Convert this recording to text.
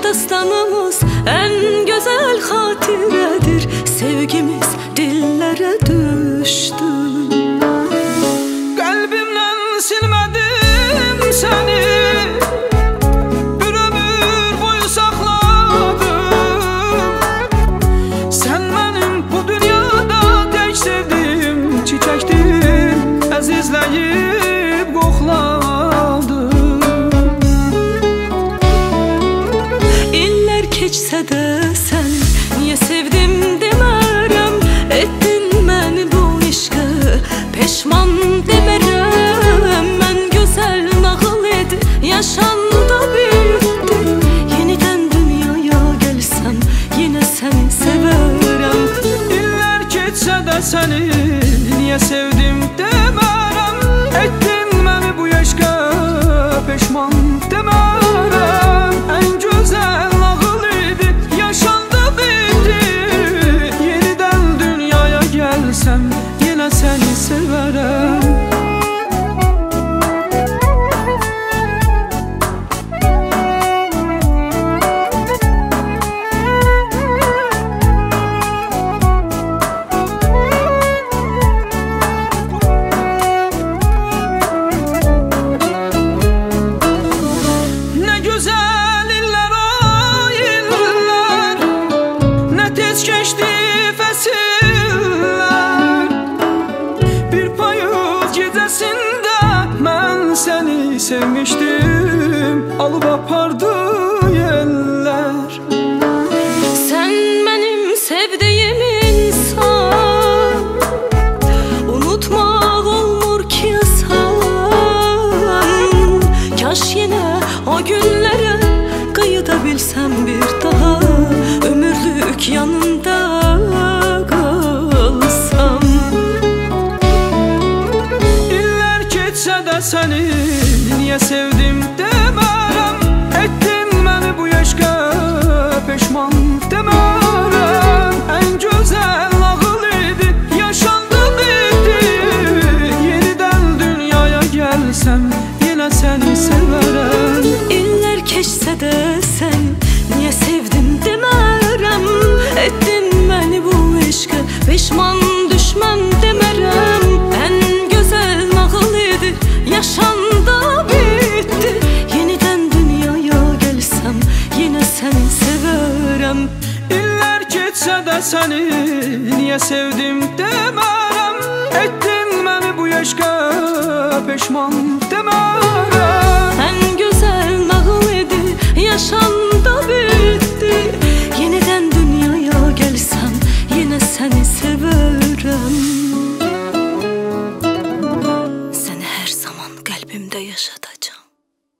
dastanımız en güzel hatiredir. Sevgimiz dillere düştü. Kalbimden silmedim seni, bir ömür boyu sakladım. Sen benim bu dünyada tek sevdiğim çiçektin, əzizləyib qoxladım. İller keçsə də sən niyə sevdim demərəm. Etdin məni bu eşqə peşman demərəm. Mən gözəl nağıl edi yaşanda büyüdü. Yenidən dünyaya gəlsəm yenə səni sevərəm. İller keçsə də səni niyə sevdim demərəm. Etdin məni bu eşqə peşman demərəm. En güzel nağıl idi yaşandı bitti. Yeniden dünyaya gelsem yine seni severem. Geçti fəsillər, bir payız gecəsində mən səni sevmişdim, alıb apardı yellər. Sən mənim sevdiyim insan, unutmaq olmur ki asan. Kaş yenə o günlərə qayıda bilsəm bir daha, ömürlük yanında qalsam. İller keçsə də səni niyə sevdim demərəm. Etdin məni bu eşqə peşman demərəm. En güzel nağıl idi yaşandı bitti. Yeniden dünyaya gelsem yine seni severem. İller keçsə də sən niyə sevdim demərəm. Etdin məni bu eşqə peşman düşmən demərəm. En güzel nağıl idi yaşanda bitti. Yenidən dünyaya gəlsəm yenə səni sevərəm. İller keçsə də səni niyə sevdim demərəm. Etdin məni bu eşqə peşman demərəm. En güzel nağıl idi yaşandı